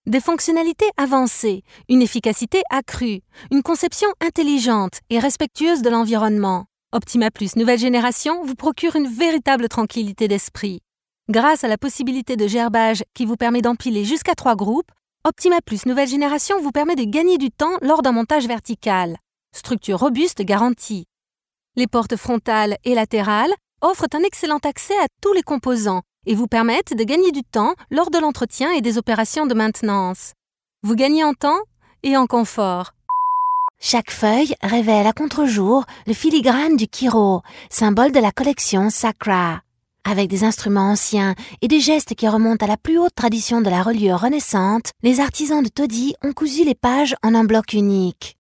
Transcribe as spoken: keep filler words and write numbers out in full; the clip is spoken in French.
Des fonctionnalités avancées, une efficacité accrue, une conception intelligente et respectueuse de l'environnement. Optima Plus nouvelle génération vous procure une véritable tranquillité d'esprit. Grâce à la possibilité de gerbage qui vous permet d'empiler jusqu'à trois groupes, Optima Plus nouvelle génération vous permet de gagner du temps lors d'un montage vertical. Structure robuste garantie. Les portes frontales et latérales offrent un excellent accès à tous les composants et vous permettent de gagner du temps lors de l'entretien et des opérations de maintenance. Vous gagnez en temps et en confort. Chaque feuille révèle à contre-jour le filigrane du Kiro, symbole de la collection Sakura. Avec des instruments anciens et des gestes qui remontent à la plus haute tradition de la reliure renaissante, les artisans de Todi ont cousu les pages en un bloc unique.